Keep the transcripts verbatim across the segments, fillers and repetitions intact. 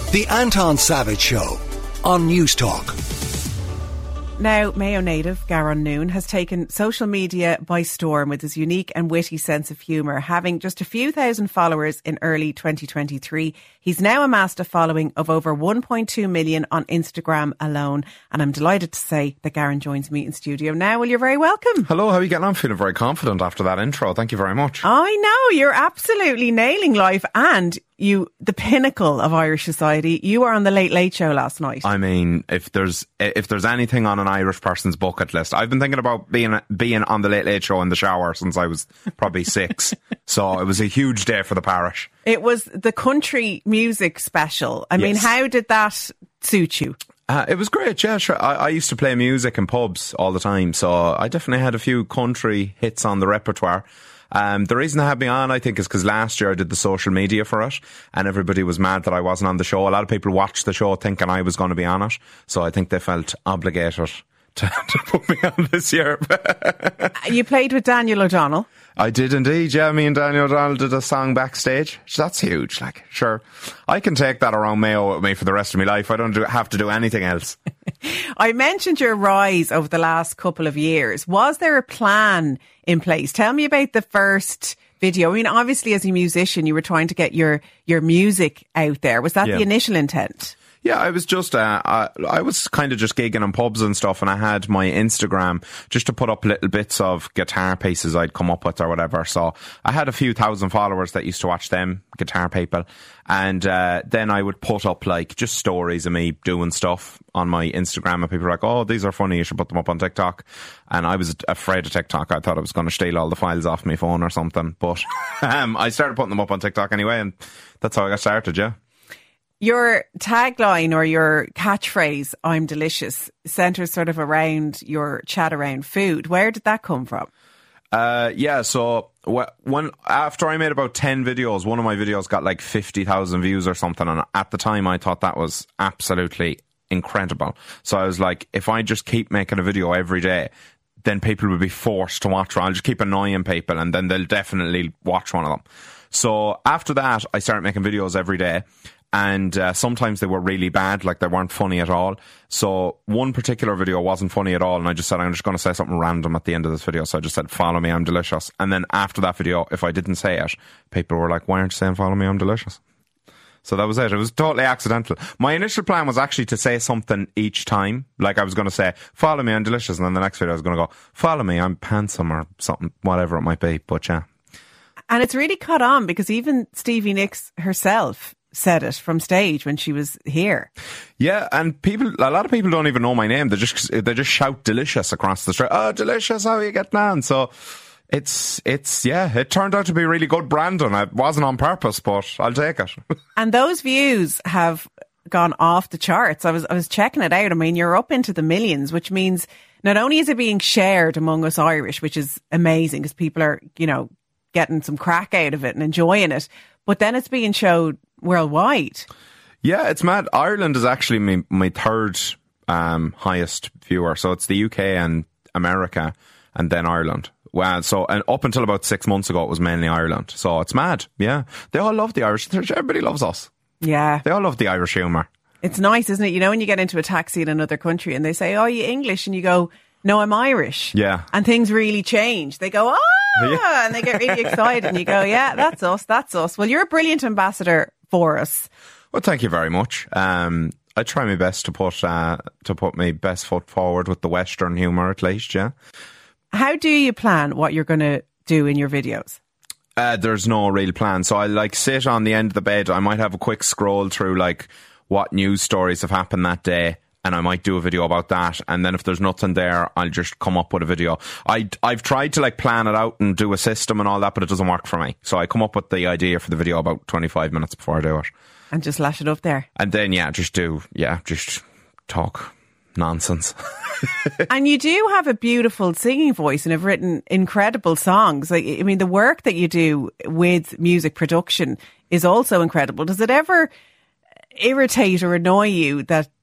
The Anton Savage Show on News Talk. Now, Mayo native Garon Noon has taken social media by storm with his unique and witty sense of humour. Having just a few thousand followers in early twenty twenty-three, he's now amassed a following of over one point two million on Instagram alone. And I'm delighted to say that Garon joins me in studio now. Well, you're very welcome. Hello, how are you getting on? Feeling very confident after that intro. Thank you very much. I know, you're absolutely nailing life, and you, the pinnacle of Irish society. You were on the Late Late Show last night. I mean, if there's if there's anything on an Irish person's bucket list, I've been thinking about being being on the Late Late Show in the shower since I was probably six. So it was a huge day for the parish. It was the country music special. I Yes. mean, how did that suit you? Uh, it was great, yeah. Sure. I, I used to play music in pubs all the time, so I definitely had a few country hits on the repertoire. Um, the reason they had me on, I think, is because last year I did the social media for it, and everybody was mad that I wasn't on the show. A lot of people watched the show thinking I was going to be on it, so I think they felt obligated to, to put me on this year. You played with Daniel O'Donnell. I did indeed, yeah. Me and Daniel O'Donnell did a song backstage. That's huge. Like, sure, I can take that around Mayo with me for the rest of my life. I don't do, have to do anything else. I mentioned your rise over the last couple of years. Was there a plan in place? Tell me about the first video. I mean, obviously, as a musician, you were trying to get your, your music out there. Was that Yeah. the initial intent? Yeah, I was just, uh, I, I was kind of just gigging in pubs and stuff, and I had my Instagram just to put up little bits of guitar pieces I'd come up with or whatever. So I had a few thousand followers that used to watch them, guitar people. And uh, then I would put up like just stories of me doing stuff on my Instagram, and people were like, oh, these are funny, you should put them up on TikTok. And I was afraid of TikTok. I thought I was going to steal all the files off my phone or something. But um, I started putting them up on TikTok anyway, and that's how I got started, yeah. Your tagline or your catchphrase, I'm delicious, centres sort of around your chat around food. Where did that come from? Uh, yeah, so wh- when after I made about ten videos, one of my videos got like fifty thousand views or something. And at the time, I thought that was absolutely incredible. So I was like, if I just keep making a video every day, then people will be forced to watch one. I'll just keep annoying people, and then they'll definitely watch one of them. So after that, I started making videos every day. And uh, sometimes they were really bad, like they weren't funny at all. So one particular video wasn't funny at all, and I just said, I'm just going to say something random at the end of this video. So I just said, follow me, I'm delicious. And then after that video, if I didn't say it, people were like, why aren't you saying follow me, I'm delicious? So that was it. It was totally accidental. My initial plan was actually to say something each time. Like I was going to say, follow me, I'm delicious. And then the next video I was going to go, follow me, I'm handsome, or something, whatever it might be. But yeah. And it's really caught on because even Stevie Nicks herself said it from stage when she was here. Yeah, and people, a lot of people don't even know my name. They just they just shout delicious across the street. Oh, delicious, how are you getting on? So it's, it's yeah, it turned out to be really good branding. It wasn't on purpose, but I'll take it. And those views have gone off the charts. I was I was checking it out. I mean, you're up into the millions, which means not only is it being shared among us Irish, which is amazing because people are, you know, getting some crack out of it and enjoying it, but then it's being showed worldwide. Yeah, it's mad. Ireland is actually my, my third um, highest viewer. So it's the U K and America and then Ireland. Well, so and up until about six months ago, it was mainly Ireland. So it's mad. Yeah. They all love the Irish. Everybody loves us. Yeah. They all love the Irish humour. It's nice, isn't it? You know, when you get into a taxi in another country and they say, oh, are you English? And you go, no, I'm Irish. Yeah. And things really change. They go, ah, Yeah. and they get really excited. And you go, yeah, that's us, that's us. Well, you're a brilliant ambassador for us. Well, thank you very much. Um, I try my best to put uh, to put my best foot forward with the Western humour, at least, yeah. How do you plan what you're going to do in your videos? Uh, there's no real plan. So I like sit on the end of the bed. I might have a quick scroll through like what news stories have happened that day, and I might do a video about that. And then if there's nothing there, I'll just come up with a video. I, I've tried to like plan it out and do a system and all that, but it doesn't work for me. So I come up with the idea for the video about twenty-five minutes before I do it. And just lash it up there. And then, yeah, just do, yeah, just talk nonsense. And you do have a beautiful singing voice and have written incredible songs. Like, I mean, the work that you do with music production is also incredible. Does it ever irritate or annoy you that the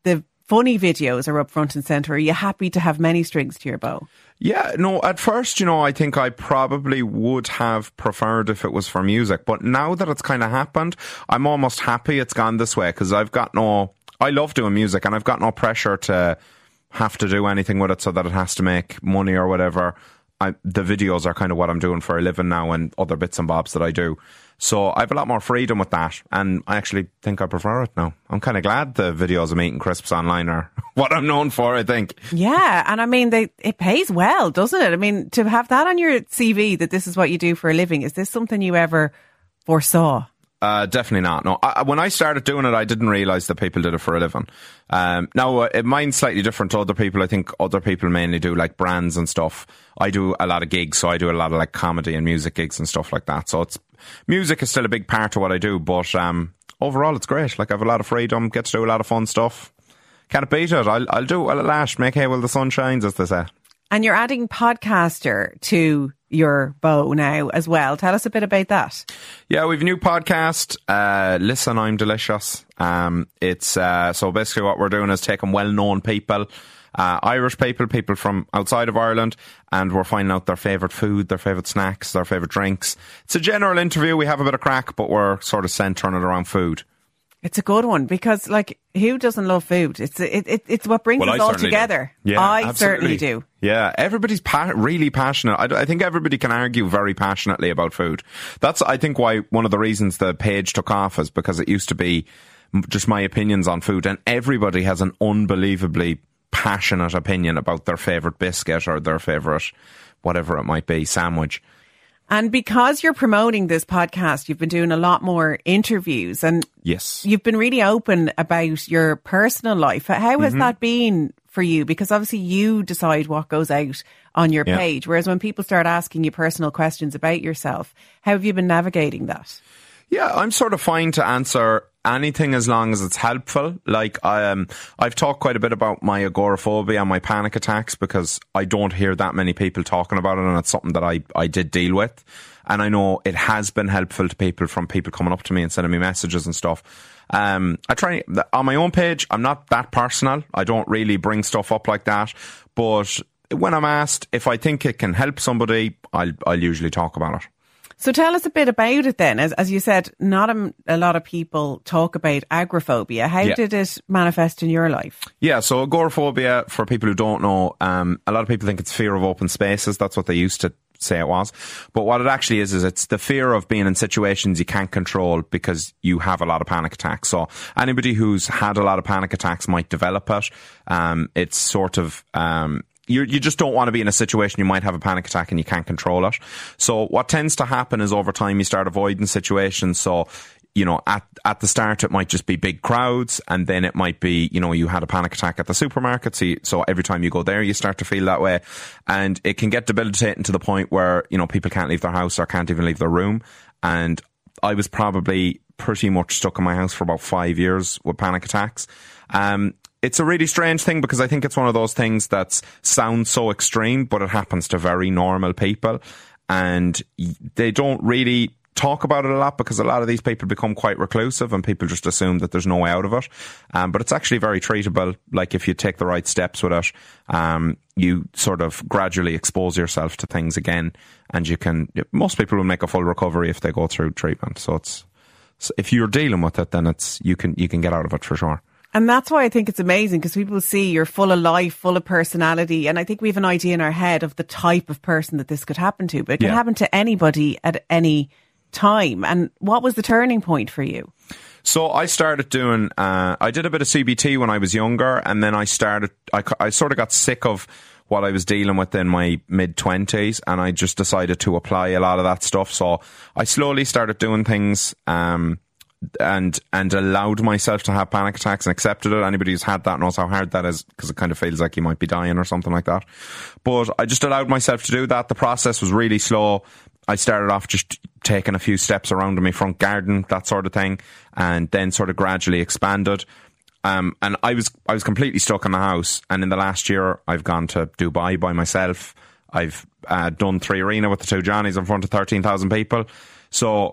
funny videos are up front and centre? Are you happy to have many strings to your bow? Yeah, no, at first, you know, I think I probably would have preferred if it was for music. But now that it's kind of happened, I'm almost happy it's gone this way, because I've got no... I love doing music and I've got no pressure to have to do anything with it so that it has to make money or whatever. I, the videos are kind of what I'm doing for a living now, and other bits and bobs that I do. So I have a lot more freedom with that, and I actually think I prefer it now. I'm kind of glad the videos of me eating crisps online are what I'm known for, I think. Yeah, and I mean, they it pays well, doesn't it? I mean, to have that on your C V, that this is what you do for a living, is this something you ever foresaw? Uh, definitely not. No, I, when I started doing it, I didn't realise that people did it for a living. Um, now, uh, mine's slightly different to other people. I think other people mainly do like brands and stuff. I do a lot of gigs, so I do a lot of like comedy and music gigs and stuff like that. So it's music is still a big part of what I do, but um, overall it's great. Like I have a lot of freedom, get to do a lot of fun stuff. Can't beat it. I'll, I'll do it while it lasts. Make hay while the sun shines, as they say. And you're adding podcaster to your bow now as well. Tell us a bit about that. Yeah, we've a new podcast, uh, Listen, I'm Delicious. Um, it's uh, so basically what we're doing is taking well-known people, uh, Irish people, people from outside of Ireland, and we're finding out their favourite food, their favourite snacks, their favourite drinks. It's a general interview. We have a bit of crack, but we're sort of centering it around food. It's a good one, because like, who doesn't love food? It's it, it it's what brings well, us I all together. Do. Yeah, I absolutely. certainly do. Yeah, everybody's pa- really passionate. I, I think everybody can argue very passionately about food. That's, I think, why one of the reasons the page took off is because it used to be just my opinions on food, and everybody has an unbelievably passionate opinion about their favourite biscuit or their favourite whatever it might be, sandwich. And because you're promoting this podcast, you've been doing a lot more interviews, and yes, you've been really open about your personal life. How has mm-hmm. that been for you? Because obviously you decide what goes out on your yeah. page, whereas when people start asking you personal questions about yourself, how have you been navigating that? Yeah, I'm sort of fine to answer anything as long as it's helpful. Like, um, I've talked quite a bit about my agoraphobia and my panic attacks, because I don't hear that many people talking about it, and it's something that I, I did deal with. And I know it has been helpful to people, from people coming up to me and sending me messages and stuff. Um, I try, on my own page, I'm not that personal. I don't really bring stuff up like that. But when I'm asked, if I think it can help somebody, I'll, I'll usually talk about it. So tell us a bit about it then. As, as you said, not a, a lot of people talk about agoraphobia. How yeah. did it manifest in your life? Yeah, so agoraphobia, for people who don't know, um, a lot of people think it's fear of open spaces. That's what they used to say it was. But what it actually is, is it's the fear of being in situations you can't control because you have a lot of panic attacks. So anybody who's had a lot of panic attacks might develop it. Um, it's sort of... Um, You you just don't want to be in a situation you might have a panic attack and you can't control it. So what tends to happen is over time you start avoiding situations. So, you know, at, at the start it might just be big crowds, and then it might be, you know, you had a panic attack at the supermarket. So, you, so every time you go there, you start to feel that way. And it can get debilitating to the point where, you know, people can't leave their house or can't even leave their room. And I was probably pretty much stuck in my house for about five years with panic attacks. Um, It's a really strange thing, because I think it's one of those things that sounds so extreme, but it happens to very normal people, and they don't really talk about it a lot, because a lot of these people become quite reclusive and people just assume that there's no way out of it. Um, but it's actually very treatable. Like, if you take the right steps with it, um, you sort of gradually expose yourself to things again, and you can, most people will make a full recovery if they go through treatment. So it's, if you're dealing with it, then it's, you can, you can get out of it for sure. And that's why I think it's amazing, because people see you're full of life, full of personality. And I think we have an idea in our head of the type of person that this could happen to. But it can yeah. happen to anybody at any time. And what was the turning point for you? So I started doing, uh, I did a bit of C B T when I was younger. And then I started, I, I sort of got sick of what I was dealing with in my mid-twenties. And I just decided to apply a lot of that stuff. So I slowly started doing things, um, and and allowed myself to have panic attacks and accepted it. Anybody who's had that knows how hard that is, because it kind of feels like you might be dying or something like that. But I just allowed myself to do that. The process was really slow. I started off just taking a few steps around in my front garden, that sort of thing, and then sort of gradually expanded. Um, and I was I was completely stuck in the house. And in the last year, I've gone to Dubai by myself. I've uh, done Three Arena with the two Johnnies in front of thirteen thousand people. So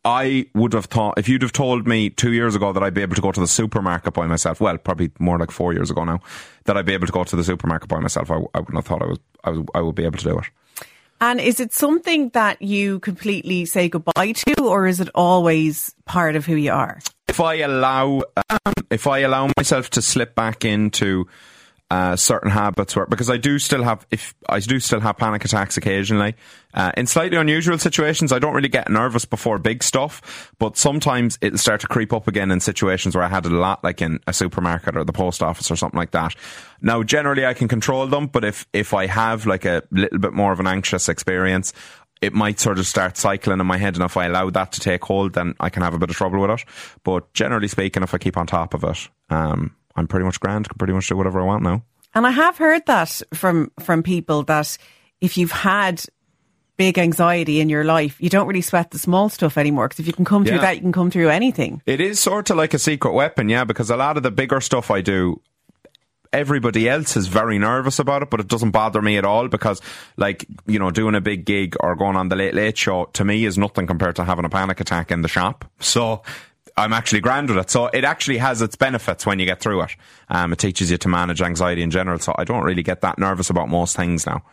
I would have thought, if you'd have told me two years ago that I'd be able to go to the supermarket by myself, well, probably more like four years ago now, that I'd be able to go to the supermarket by myself, I, I wouldn't have thought I was, I was, I would be able to do it. And is it something that you completely say goodbye to, or is it always part of who you are? If I allow, um, if I allow myself to slip back into uh, certain habits, where because I do still have, if I do still have panic attacks occasionally, uh, in slightly unusual situations, I don't really get nervous before big stuff, but sometimes it'll start to creep up again in situations where I had it a lot, like in a supermarket or the post office or something like that. Now, generally, I can control them, but if if I have like a little bit more of an anxious experience, it might sort of start cycling in my head, and if I allow that to take hold, then I can have a bit of trouble with it. But generally speaking, if I keep on top of it, um, I'm pretty much grand, can pretty much do whatever I want now. And I have heard that from from people, that if you've had big anxiety in your life, you don't really sweat the small stuff anymore, because if you can come through yeah. that, you can come through anything. It is sort of like a secret weapon, yeah, because a lot of the bigger stuff I do, everybody else is very nervous about it, but it doesn't bother me at all, because, like, you know, doing a big gig or going on the Late Late Show, to me, is nothing compared to having a panic attack in the shop. So I'm actually grand with it. So it actually has its benefits when you get through it. Um, it teaches you to manage anxiety in general. So I don't really get that nervous about most things now.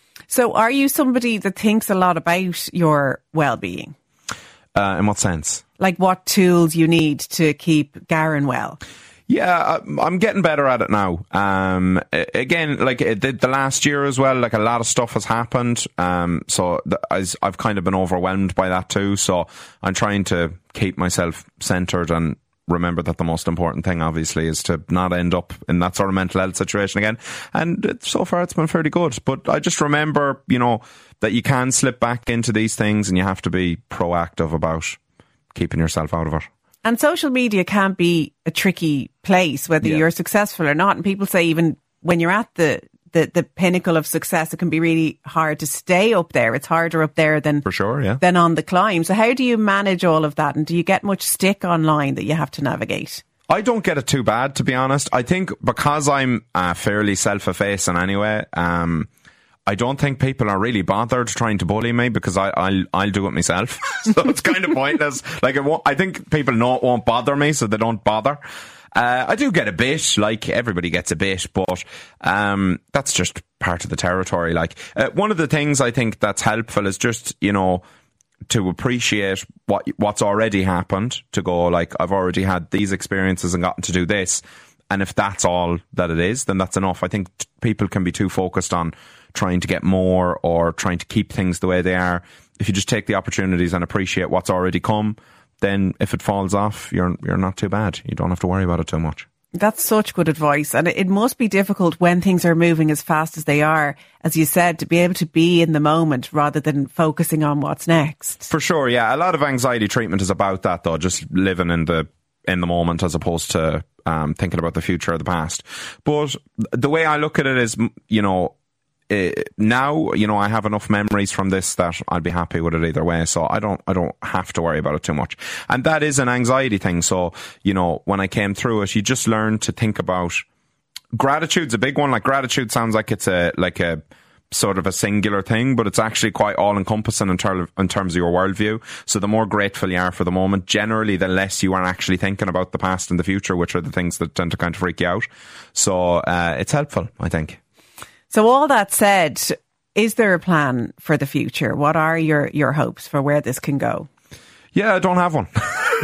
So are you somebody that thinks a lot about your well-being? Uh, in what sense? Like what tools you need to keep Garen well? Yeah, I'm getting better at it now. Um, again, like it did the last year as well, like a lot of stuff has happened. Um, so th- I've kind of been overwhelmed by that too. So I'm trying to keep myself centered and remember that the most important thing, obviously, is to not end up in that sort of mental health situation again. And it, so far it's been fairly good. But I just remember, you know, that you can slip back into these things, and you have to be proactive about keeping yourself out of it. And social media can be a tricky place, whether yeah. you're successful or not. And people say even when you're at the, the, the pinnacle of success, it can be really hard to stay up there. It's harder up there than, For sure, yeah. than on the climb. So how do you manage all of that? And do you get much stick online that you have to navigate? I don't get it too bad, to be honest. I think because I'm uh, fairly self-effacing anyway, um, I don't think people are really bothered trying to bully me, because I, I'll, I'll do it myself. So it's kind of pointless. Like, it won't, I think people know it won't bother me, so they don't bother. Uh, I do get a bit, like everybody gets a bit, but um, that's just part of the territory. Like, uh, one of the things I think that's helpful is just, you know, to appreciate what what's already happened, to go like, I've already had these experiences and gotten to do this. And if that's all that it is, then that's enough. I think t- people can be too focused on trying to get more or trying to keep things the way they are. If you just take the opportunities and appreciate what's already come, then if it falls off, you're you're not too bad. You don't have to worry about it too much. That's such good advice. And it must be difficult when things are moving as fast as they are, as you said, to be able to be in the moment rather than focusing on what's next. For sure, yeah. A lot of anxiety treatment is about that, though, just living in the in the moment as opposed to um, thinking about the future or the past. But the way I look at it is, you know, Uh, now, you know, I have enough memories from this that I'll be happy with it either way. So I don't, I don't have to worry about it too much. And that is an anxiety thing. So, you know, when I came through it, you just learn to think about gratitude's a big one. Like, gratitude sounds like it's a, like a sort of a singular thing, but it's actually quite all encompassing in, ter- in terms of your worldview. So the more grateful you are for the moment, generally, the less you are actually thinking about the past and the future, which are the things that tend to kind of freak you out. So, uh, it's helpful, I think. So all that said, is there a plan for the future? What are your, your hopes for where this can go? Yeah, I don't have one.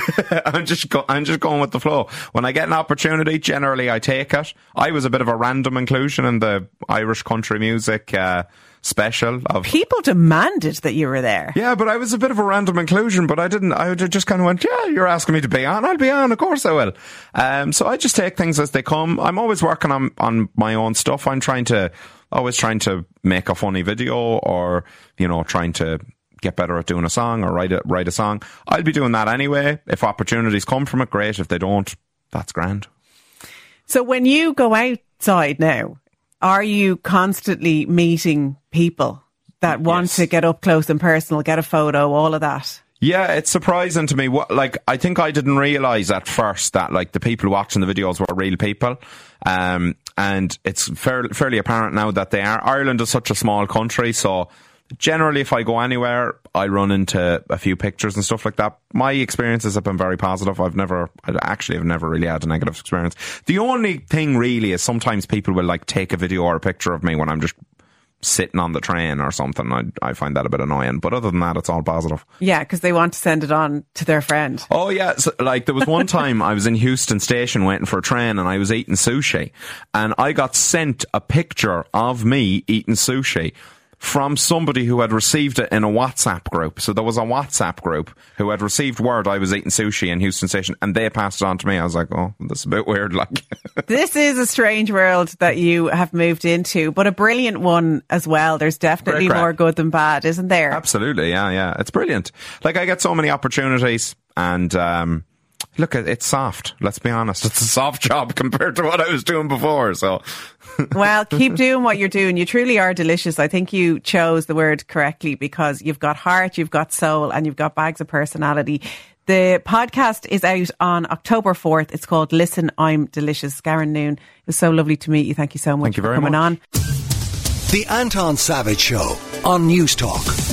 I'm just go- I'm just going with the flow. When I get an opportunity, generally I take it. I was a bit of a random inclusion in the Irish country music uh, special. Of People demanded that you were there. Yeah, but I was a bit of a random inclusion, but I didn't. I just kind of went, yeah, you're asking me to be on. I'll be on. Of course I will. Um, so I just take things as they come. I'm always working on, on my own stuff. I'm trying to, always trying to make a funny video, or, you know, trying to get better at doing a song or write a, write a song. I'll be doing that anyway. If opportunities come from it, great. If they don't, that's grand. So when you go outside now, are you constantly meeting people that want yes. to get up close and personal, get a photo, all of that? Yeah, it's surprising to me. What, like, I think I didn't realise at first that, like, the people watching the videos were real people. Um, and it's fair, fairly apparent now that they are. Ireland is such a small country, so generally, if I go anywhere, I run into a few pictures and stuff like that. My experiences have been very positive. I've never, I actually have never really had a negative experience. The only thing really is sometimes people will like take a video or a picture of me when I'm just sitting on the train or something. I, I find that a bit annoying, but other than that, it's all positive. Yeah, because they want to send it on to their friend. Oh yeah, so, like there was one time I was in Houston Station waiting for a train and I was eating sushi, and I got sent a picture of me eating sushi from somebody who had received it in a WhatsApp group. So there was a WhatsApp group who had received word I was eating sushi in Houston Station, and they passed it on to me. I was like, oh, this is a bit weird. Like, this is a strange world that you have moved into, but a brilliant one as well. There's definitely more good than bad, isn't there? Absolutely, yeah, yeah. It's brilliant. Like, I get so many opportunities, and um, look, it's soft. Let's be honest. It's a soft job compared to what I was doing before, so... Well, keep doing what you're doing. You truly are delicious. I think you chose the word correctly, because you've got heart, you've got soul, and you've got bags of personality. The podcast is out on October fourth. It's called Listen, I'm Delicious. Garen Noone, it was so lovely to meet you. Thank you so much Thank you for very coming much. on. The Anton Savage Show on News Talk.